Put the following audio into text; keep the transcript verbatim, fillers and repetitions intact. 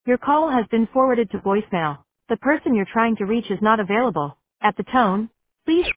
Your call has been forwarded to voicemail. The person you're trying to reach is not available. At the tone, please